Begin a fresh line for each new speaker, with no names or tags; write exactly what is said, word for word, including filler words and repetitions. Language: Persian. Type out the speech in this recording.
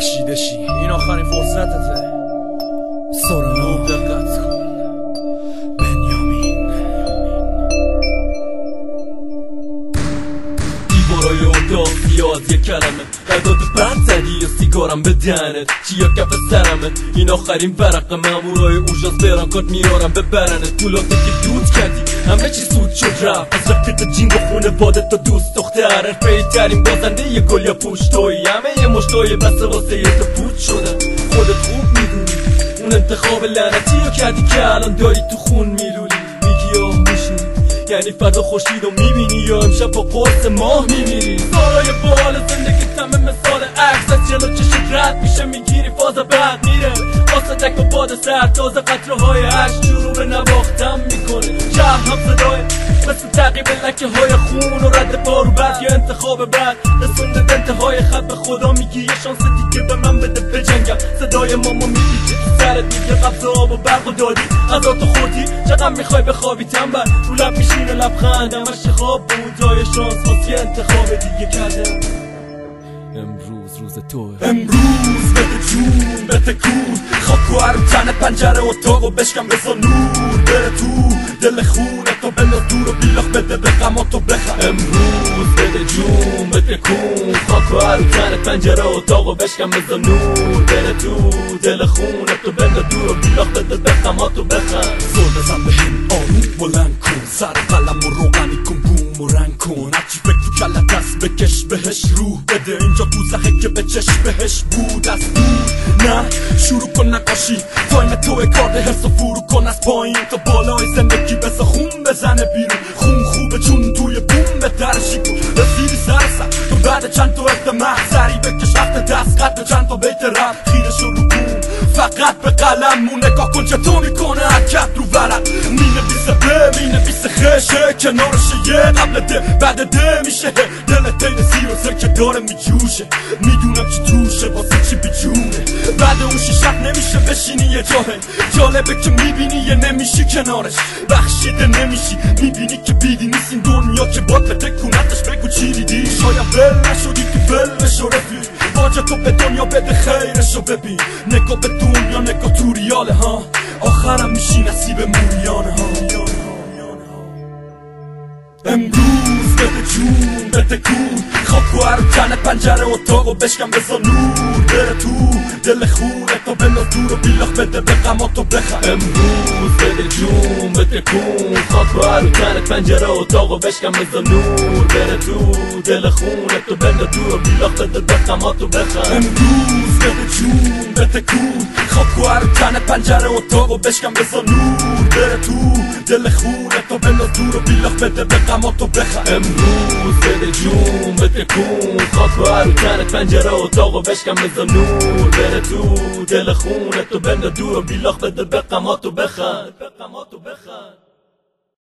بخشیده شی، این آخرین فرصتته. سورنا دقت کن. بنیامین دیوارای اتاق زیاد یک کلمه قداد بند زدی و سیگارم به دهنت چیا کف سرمه. این آخرین ورق مامورای اوژانس برانکات میارم ببرنت. پولاتو که دود کردی همه چی سود شد رفت از رفیق جینگ و خونه بادت تا دوست دختر حرفه‌ای ترین بازنده یه گل یا پوش تویی. همه یه مشتای بسته واسه یه تا پوچ شدن. خودت خوب میدونی اون انتخاب لعنتی رو کردی که الان داری تو خون میلولی. میگی آه میشونی یعنی فردا خورشید رو میبینی یا امشب با قرص ماه میمیری. سالای بال زندگی همه مثال عکس از جلو چشت رد میشه میگیری فاز بعد میره واسه دک با باد سر تازه قطره های عشق شروع به نواختم میکنه. شهر هم صدای مثل تعقیب لکه های خون و رد بارو بعد یا انتخاب بعد رسونده انتهای خط به خدا میگی یه شانس دیگه به من بده بجنگم. صدای ماما میپیچه تو سرت دیگه قبض آب و برق و دادی غذا تو خوردی چقدر میخوای بخوابی تنبل رو لب میشینه لبخند همش خواب بود جای شانس واسه انتخاب دیگه کردم. امروز روز توه. امروز بده جون بده کون خاک و عرم تن پنجره اتاق و بشکم بزا نور بره تو دل خونه تا بنداز دور و بیلاخ بده به غماتو بخم. امروز بده جون بده کون خاک و عرم تن پنجره اتاق و بشکم بزا نور بره تو دل خونه تا بنداز دور و بیلاخ بده به غماتو بخم. زور بزن بهم آروم بلند کن سر قلم و روغنی کن بوم و رنگ کن هرچی فکر تو کلت هست بکش بهش روح بده اینجا دوزخه که به چشم بهش بود از دور نه شروع کن نقاشی تایم توی کارد حس و فرو کن از پایین تا بالای زندگی بسا خون بزنه بیرون. خون خوبه چون توی بوم به درشی کن رسیدی سر سر تو بعد چند تا اقدمه سری بکش وقت دست قد چند تا بیت رب خیره شو رو کن فقط به قلم مون نگاه کن چطور میکنه حرکت رو ورق مینویسه به مینویسه خشه کنارشه یه قبل ده بعد ده میشه دل تین سیر و سر که داره میجوشه میدونم چی توشه واسه چی بیجونه بعد اون شیشت نمیشه بشینی یه جاهه جالبه که میبینی یه نمیشی کنارش بخشیده نمیشی میبینی که بیدی نیست این دنیا که باد به تکونتش بگو چی دیدی شاید بل نشدی تو بل بشو رفی باجه تو به دنیا بده خیرشو ببین نگاه به دنیا نگاه تو ریاله ها آخرم میشی نصیب موریانه ها. امروز بده جون بده کون خاک و عرم تن پنجره اتاق و بشکم بزا نور بره تو دل خونه تا بنداز دور و بیلاخ بده به غماتو بخم. امروز بده جون بده کون خاک و عرم تن پنجره اتاق و بشکم بزا نور بره تو دل خونه تا بنداز دور و بیلاخ بده به غماتو بخم. امروز بده جون بده کون خاک و عرم تن پنجره اتاق و بشکم بزا نور بره تو دل خونه تا بنداز دور و بیلاخ بده به غماتو بخم. امروز بده جون بده کون خاک و عرم تن پنجره اتاق و بشکم بزا نور بره تو دل خونه تو بنداز دور و بیلاخ بده به غماتو بخم.